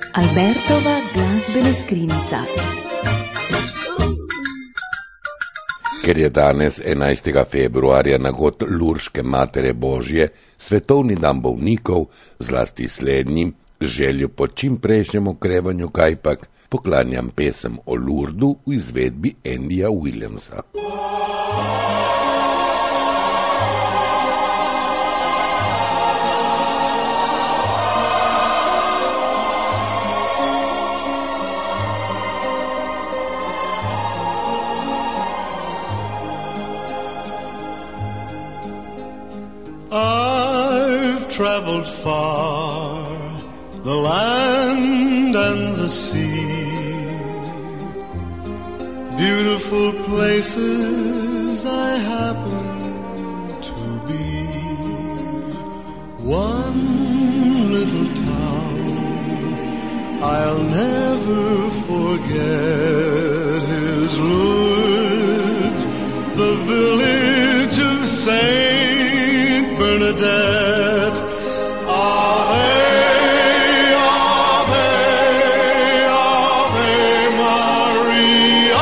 Albertova glasbena skrinjica. Ker je danes 11. februarja nagod Lurške Matere Božje, svetovni dan bolnikov, zlasti slednji, z željo po čim prejšnjem okrevanju kajpak, poklanjam pesem o Lurdu v izvedbi Andyja Williamsa. I've traveled far, the land and the sea, beautiful places I happen to be. One little town I'll never forget is Lourdes, the village of Saint Bernadette. Ave, Ave, Ave Maria,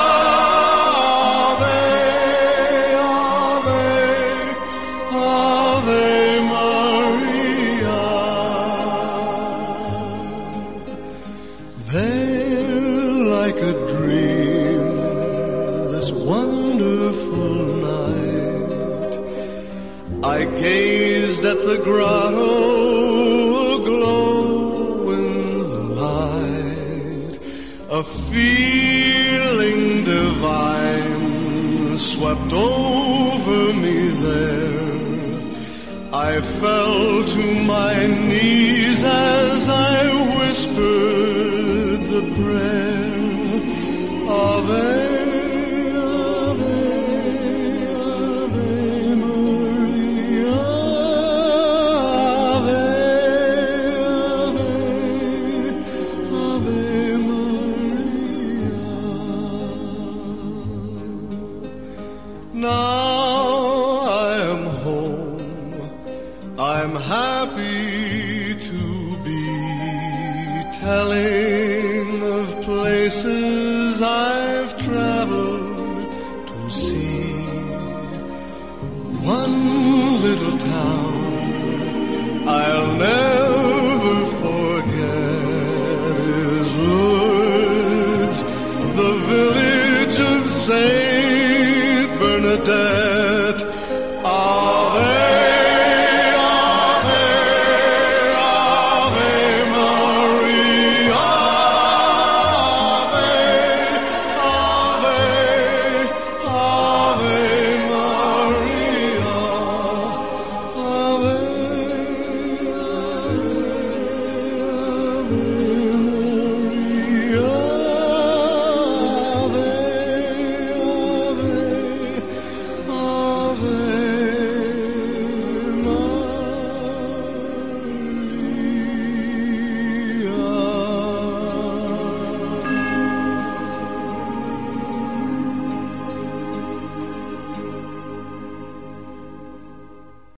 Ave, Ave, Ave Maria. There, like a dream, this wonderful night, I gazed at the grotto aglow in the light. A feeling divine swept over me there. I fell to my knees as I whispered the prayer of Now I am home, I'm happy to be telling of places I've traveled to see. One little town I'll never forget is Lourdes, the village of Saint Bernadette.